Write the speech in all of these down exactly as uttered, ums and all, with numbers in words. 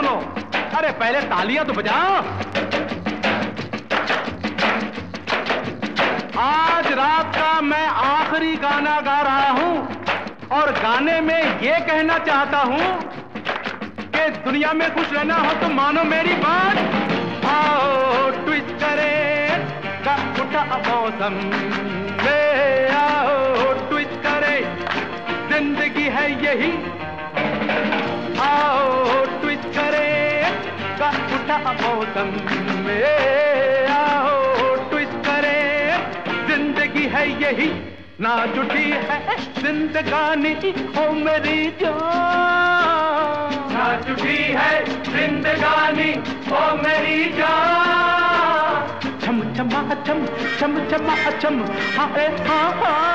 सुनो। अरे पहले तालियां तो बजाओ। आज रात का मैं आखिरी गाना गा रहा हूं और गाने में ये कहना चाहता हूं कि दुनिया में खुश रहना हो तो मानो मेरी बात। आओ ट्विस्ट करे का उठा मौसम में, आओ ट्विस्ट करे जिंदगी है यही। आओ ट्विस्ट करे का उठा मौसम में, आओ ट्विस्ट करे जिंदगी है यही। ना जुटी है जिंदगानी ओ मेरी जान, ना जुटी है जिंदगानी ओ मेरी जान। छम छमा छम छम छमा छम हाय हाँ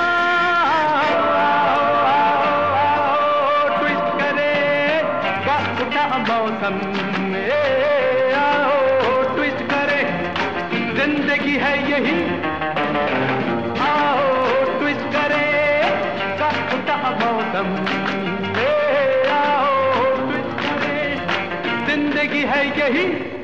ट्विस्ट करे का उठा मौसम में, आओ ट्विस्ट करे जिंदगी है यही। आओ ट्विस्ट करे का उठा मौसम में, आओ ट्विस्ट करे जिंदगी है यही।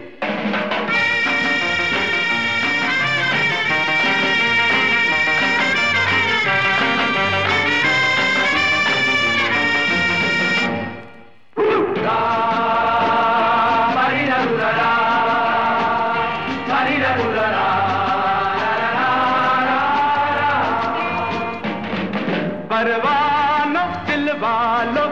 परवानो दिल वालो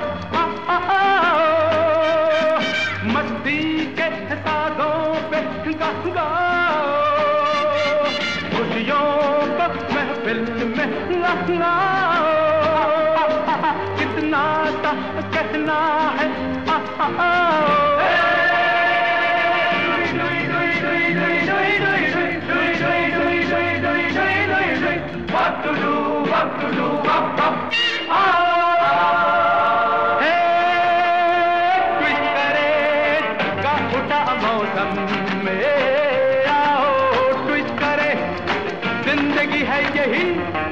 मस्ती के साधों पे गाओ, खुशियों को महफिल में लगाओ। कितना सा कहना है what to do, what to do, up, up. Twist करे का उठा मौसम में, आओ ट्विस्ट करे जिंदगी है यही।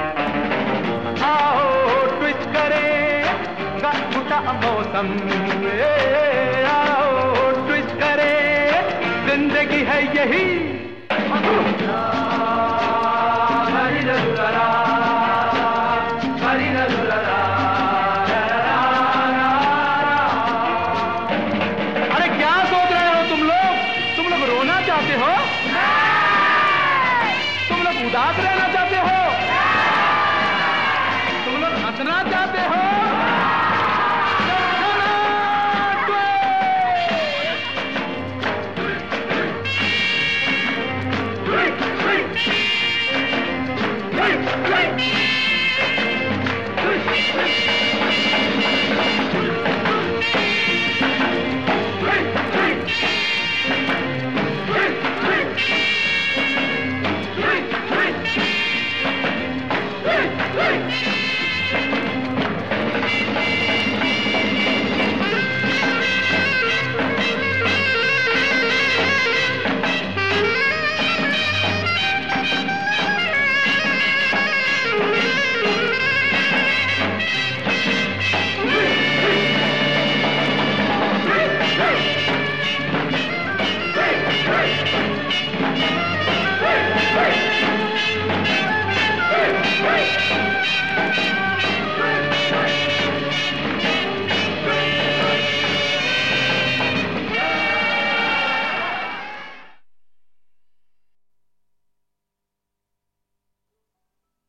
आओ ट्विस्ट करे का उठा मौसम में, आओ ट्विस्ट करे जिंदगी है यही।